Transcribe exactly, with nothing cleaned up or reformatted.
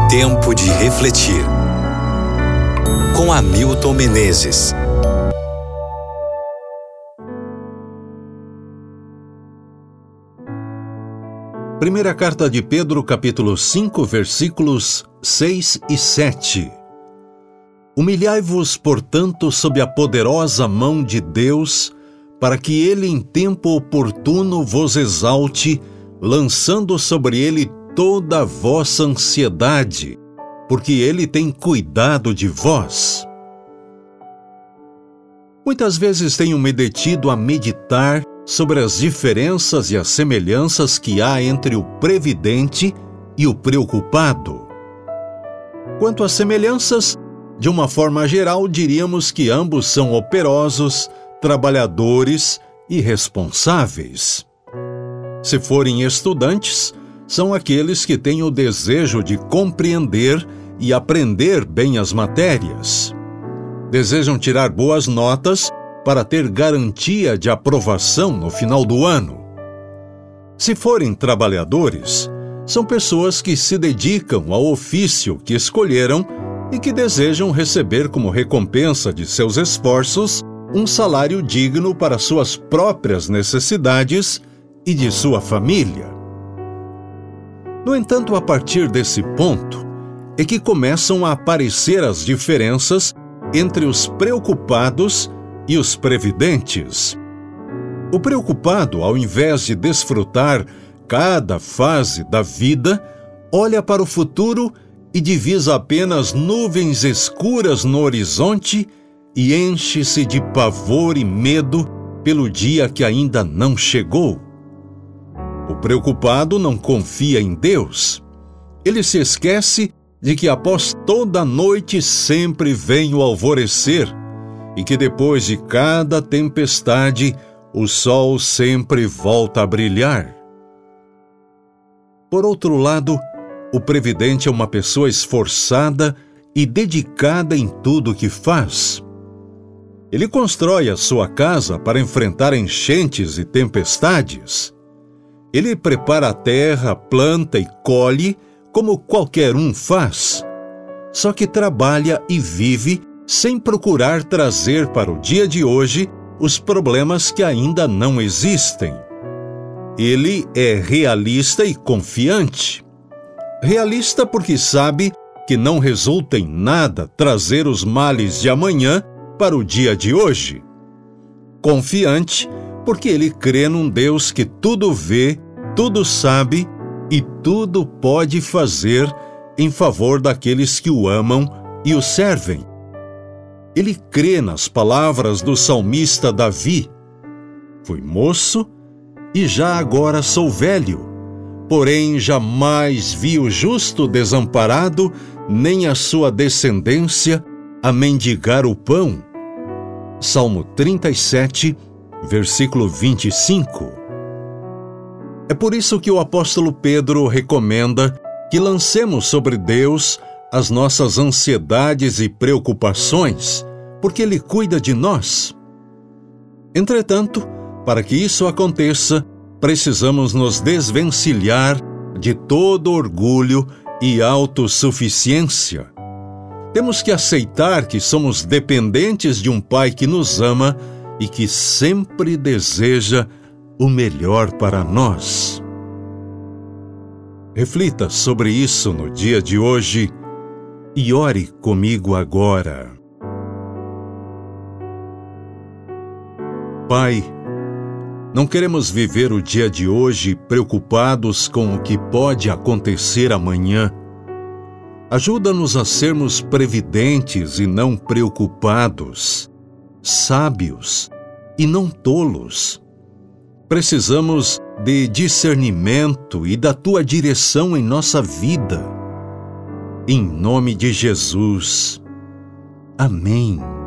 Tempo de refletir. Com Hamilton Menezes. Primeira carta de Pedro, capítulo cinco, versículos seis e sete. Humilhai-vos, portanto, sob a poderosa mão de Deus, para que ele em tempo oportuno vos exalte, lançando sobre ele toda a vossa ansiedade, porque ele tem cuidado de vós. Muitas vezes tenho me detido a meditar sobre as diferenças e as semelhanças que há entre o previdente e o preocupado. Quanto às semelhanças, de uma forma geral, diríamos que ambos são operosos, trabalhadores e responsáveis. Se forem estudantes, são aqueles que têm o desejo de compreender e aprender bem as matérias. Desejam tirar boas notas para ter garantia de aprovação no final do ano. Se forem trabalhadores, são pessoas que se dedicam ao ofício que escolheram e que desejam receber como recompensa de seus esforços um salário digno para suas próprias necessidades e de sua família. No entanto, a partir desse ponto, é que começam a aparecer as diferenças entre os preocupados e os previdentes. O preocupado, ao invés de desfrutar cada fase da vida, olha para o futuro e divisa apenas nuvens escuras no horizonte e enche-se de pavor e medo pelo dia que ainda não chegou. O preocupado não confia em Deus. Ele se esquece de que após toda a noite sempre vem o alvorecer e que depois de cada tempestade o sol sempre volta a brilhar. Por outro lado, o previdente é uma pessoa esforçada e dedicada em tudo o que faz. Ele constrói a sua casa para enfrentar enchentes e tempestades. Ele prepara a terra, planta e colhe como qualquer um faz. Só que trabalha e vive sem procurar trazer para o dia de hoje os problemas que ainda não existem. Ele é realista e confiante. Realista porque sabe que não resulta em nada trazer os males de amanhã para o dia de hoje. Confiante porque ele crê num Deus que tudo vê, tudo sabe e tudo pode fazer em favor daqueles que o amam e o servem. Ele crê nas palavras do salmista Davi: fui moço e já agora sou velho, porém jamais vi o justo desamparado, nem a sua descendência a mendigar o pão. Salmo trinta e sete, versículo vinte e cinco. É por isso que o apóstolo Pedro recomenda que lancemos sobre Deus as nossas ansiedades e preocupações, porque Ele cuida de nós. Entretanto, para que isso aconteça, precisamos nos desvencilhar de todo orgulho e autossuficiência. Temos que aceitar que somos dependentes de um Pai que nos ama e que sempre deseja o melhor para nós. Reflita sobre isso no dia de hoje e ore comigo agora. Pai, não queremos viver o dia de hoje preocupados com o que pode acontecer amanhã. Ajuda-nos a sermos previdentes e não preocupados, sábios e não tolos. Precisamos de discernimento e da Tua direção em nossa vida. Em nome de Jesus. Amém.